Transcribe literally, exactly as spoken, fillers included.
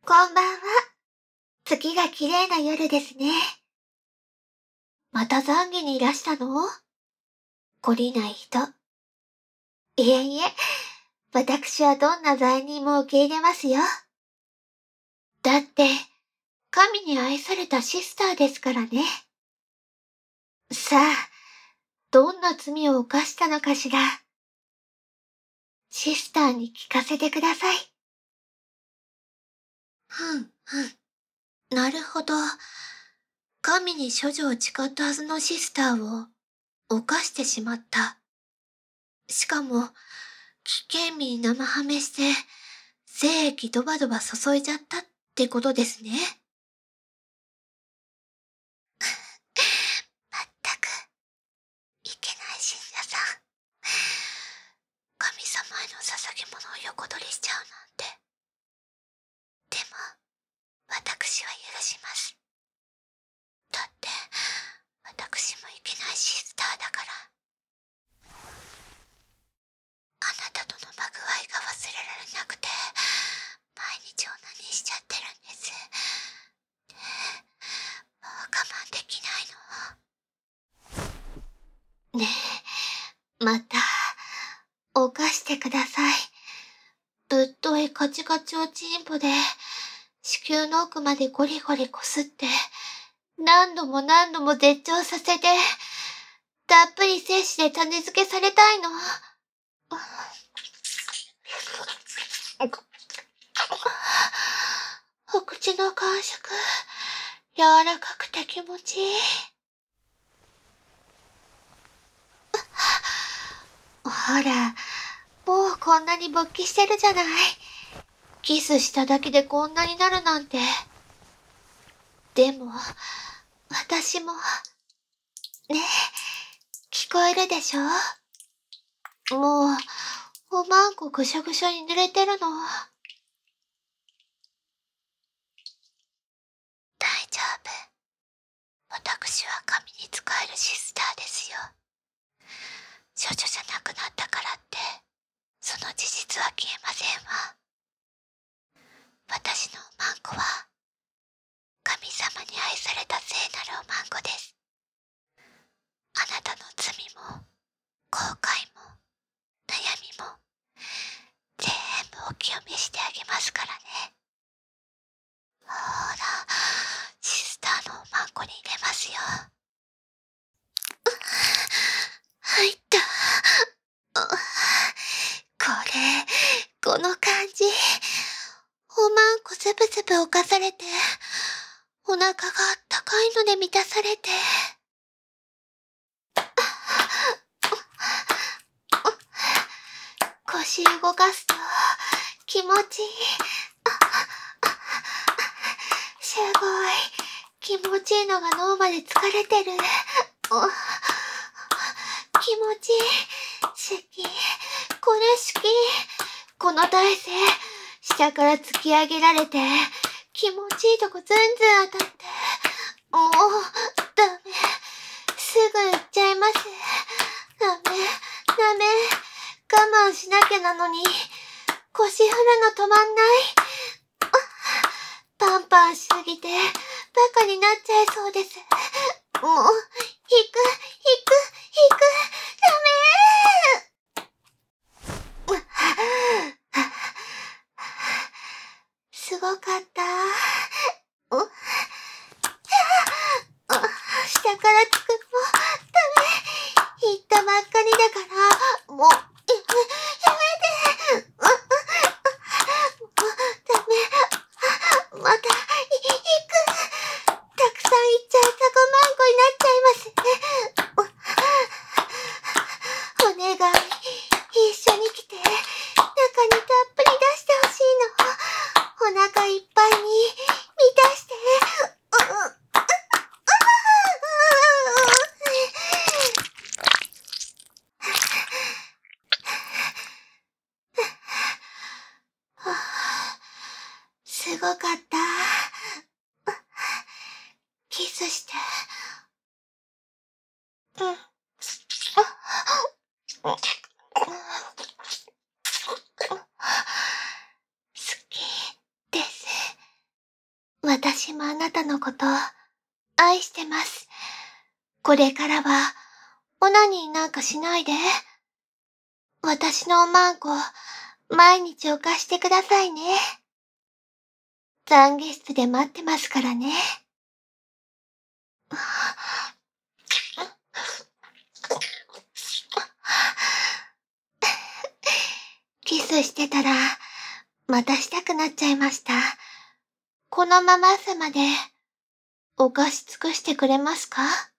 こんばんは。月が綺麗な夜ですね。また懺悔にいらしたの？懲りない人。いえいえ、私はどんな罪人も受け入れますよ。だって、神に愛されたシスターですからね。さあ、どんな罪を犯したのかしら。シスターに聞かせてください。ふんふん。なるほど。神に処女を誓ったはずのシスターを犯してしまった。しかも、危険味に生ハメして、精液ドバドバ注いじゃったってことですね。まったく、いけない信者さん。神様への捧げ物を横取りしちゃうなんて。でも、私は許します。だって、私もいけないシスターだから。あなたとのまぐわいが忘れられなくて、毎日オナニーしちゃってるんです。でもう我慢できないの。ねえ、また、犯してください。ぶっといカチカチおちんぽで、子宮の奥までゴリゴリこすって、何度も何度も絶頂させて、たっぷり精子で種付けされたいの。お口の感触、柔らかくて気持ちいい。ほら、もうこんなに勃起してるじゃない。キスしただけでこんなになるなんて。でも、私も、ねえ、聞こえるでしょ？もう、おまんこぐしょぐしょに濡れてるの。大丈夫。私は神に仕えるシスターですよ。処女じゃなくなったからって、その事実は消えませんわ。私のおまんこは、神様に愛された聖なるおまんこです。あなたの罪も、後悔も、悩みも、全部お清めしてあげますからね。ほら、シスターのおまんこに入れますよ。入った。これ、この感じ。おまんこつぶつぶ犯されて、お腹があったかいので満たされて。腰動かすと気持ちいい。すごい。気持ちいいのが脳まで疲れてる。気持ちいい。好き。これ好き。この体勢、下から突き上げられて、気持ちいいとこずんずん当たって。もう、ダメ。すぐ行っちゃいます。ダメ、ダメ。我慢しなきゃなのに、腰振るの止まんない。パンパンしすぎて、バカになっちゃいそうです。もう、引く、引く、引く、ダメー。すごかった。下からつくのもダメ。言ったばっかりだから、もう、やめ、やめて。ダメ。また、行く。たくさん行っちゃうタコマンコになっちゃいます。お願い、一緒に来て、中にたっぷり出してほしいの。お腹いっぱいに満たして。すごかった。キスして。うん。好きです。 私もあなたのこと、愛してます。これからは、オナニーなんかしないで。私のおまんこ、毎日お貸してくださいね。懺悔室で待ってますからね。キスしてたら、またしたくなっちゃいました。このまま朝まで、お貸し尽くしてくれますか？